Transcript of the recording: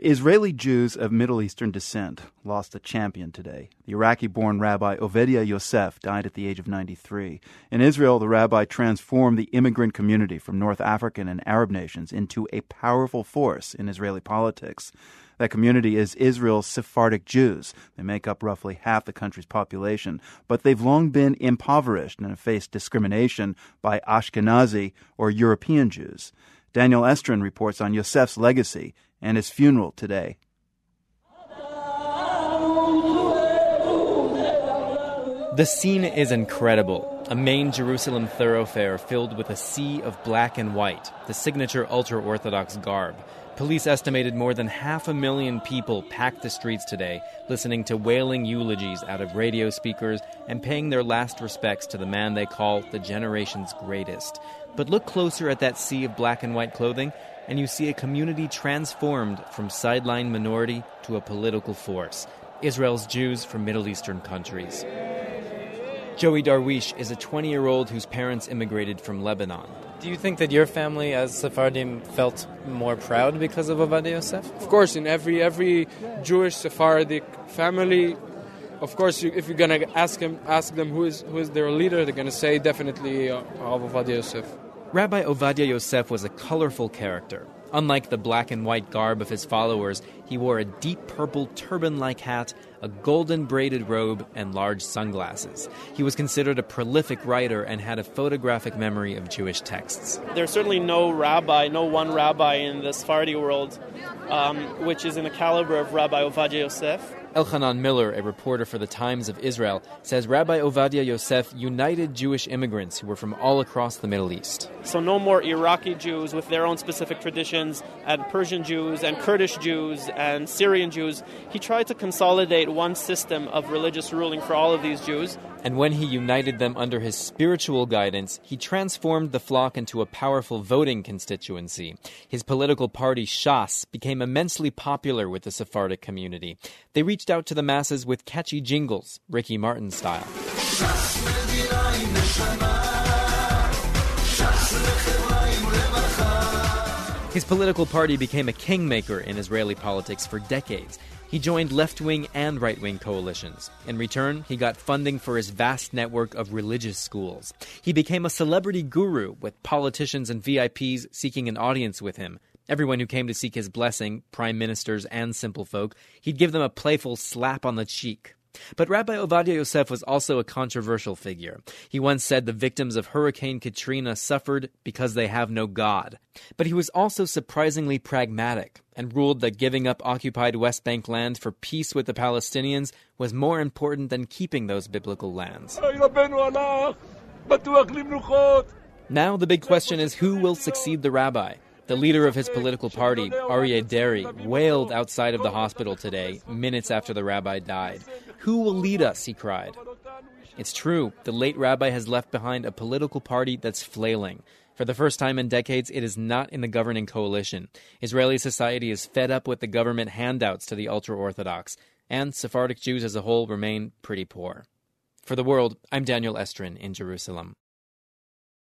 Israeli Jews of Middle Eastern descent lost a champion today. The Iraqi-born Rabbi Ovadia Yosef died at the age of 93. In Israel, the rabbi transformed the immigrant community from North African and Arab nations into a powerful force in Israeli politics. That community is Israel's Sephardic Jews. They make up roughly half the country's population, but they've long been impoverished and have faced discrimination by Ashkenazi or European Jews. Daniel Estrin reports on Yosef's legacy and his funeral today. The scene is incredible. A main Jerusalem thoroughfare filled with a sea of black and white, the signature ultra-Orthodox garb. Police estimated more than 500,000 people packed the streets today, listening to wailing eulogies out of radio speakers and paying their last respects to the man they call the generation's greatest. But look closer at that sea of black and white clothing, and you see a community transformed from sideline minority to a political force. Israel's Jews from Middle Eastern countries. Joey Darwish is a 20-year-old whose parents immigrated from Lebanon. Do you think that your family as Sephardim felt more proud because of Ovadia Yosef? Of course, in every Jewish Sephardic family, of course, if you're going to ask them who is their leader, they're going to say definitely Ovadia Yosef. Rabbi Ovadia Yosef was a colorful character. Unlike the black and white garb of his followers, he wore a deep purple turban-like hat, a golden braided robe, and large sunglasses. He was considered a prolific writer and had a photographic memory of Jewish texts. There's certainly no one rabbi in the Sephardi world which is in the caliber of Rabbi Ovadia Yosef. Elchanan Miller, a reporter for the Times of Israel, says Rabbi Ovadia Yosef united Jewish immigrants who were from all across the Middle East. So no more Iraqi Jews with their own specific traditions, and Persian Jews, and Kurdish Jews, and Syrian Jews. He tried to consolidate one system of religious ruling for all of these Jews. And when he united them under his spiritual guidance, he transformed the flock into a powerful voting constituency. His political party, Shas, became immensely popular with the Sephardic community. They reached out to the masses with catchy jingles, Ricky Martin style. His political party became a kingmaker in Israeli politics for decades. He joined left-wing and right-wing coalitions. In return, he got funding for his vast network of religious schools. He became a celebrity guru, with politicians and VIPs seeking an audience with him. Everyone who came to seek his blessing, prime ministers and simple folk, he'd give them a playful slap on the cheek. But Rabbi Ovadia Yosef was also a controversial figure. He once said the victims of Hurricane Katrina suffered because they have no God. But he was also surprisingly pragmatic and ruled that giving up occupied West Bank land for peace with the Palestinians was more important than keeping those biblical lands. Now the big question is, who will succeed the rabbi? The leader of his political party, Aryeh Deri, wailed outside of the hospital today, minutes after the rabbi died. "Who will lead us?" he cried. It's true, the late rabbi has left behind a political party that's flailing. For the first time in decades, it is not in the governing coalition. Israeli society is fed up with the government handouts to the ultra-Orthodox, and Sephardic Jews as a whole remain pretty poor. For The World, I'm Daniel Estrin in Jerusalem.